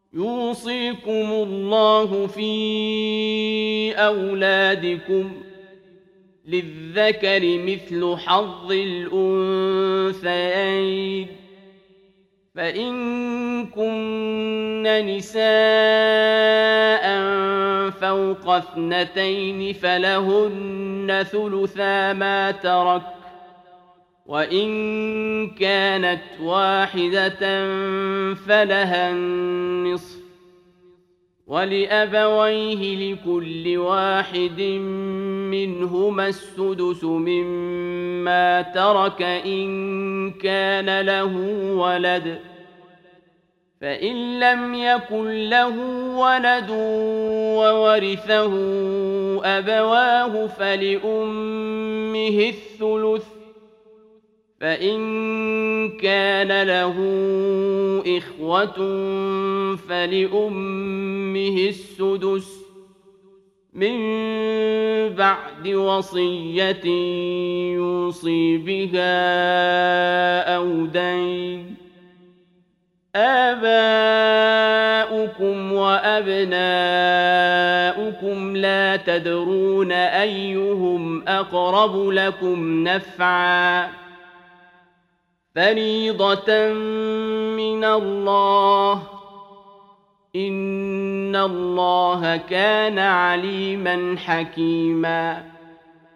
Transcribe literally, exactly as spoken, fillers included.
يوصيكم الله في أولادكم للذكر مثل حظ الأنثيين، فإن كن نساء فوق اثنتين فلهن ثلثا ما ترك، وإن كانت واحدة فلها النصف، ولأبويه لكل واحد منهما السدس مما ترك إن كان له ولد، فإن لم يكن له ولد وورثه أبواه فلأمه الثلث، فإن كان له إخوة فلأمه السدس من بعد وصية يوصي بها أو دين. آباؤكم وأبناؤكم لا تدرون أيهم أقرب لكم نفعا، فريضة من الله، إن الله كان عليما حكيما.